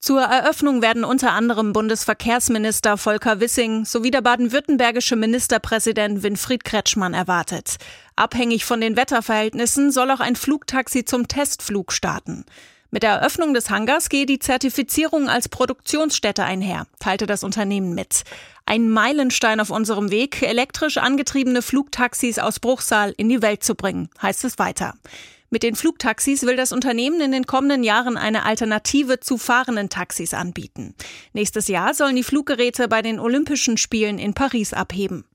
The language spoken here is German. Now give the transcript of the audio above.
Zur Eröffnung werden unter anderem Bundesverkehrsminister Volker Wissing sowie der baden-württembergische Ministerpräsident Winfried Kretschmann erwartet. Abhängig von den Wetterverhältnissen soll auch ein Flugtaxi zum Testflug starten. Mit der Eröffnung des Hangars gehe die Zertifizierung als Produktionsstätte einher, teilte das Unternehmen mit. Ein Meilenstein auf unserem Weg, elektrisch angetriebene Flugtaxis aus Bruchsal in die Welt zu bringen, heißt es weiter. Mit den Flugtaxis will das Unternehmen in den kommenden Jahren eine Alternative zu fahrenden Taxis anbieten. Nächstes Jahr sollen die Fluggeräte bei den Olympischen Spielen in Paris abheben.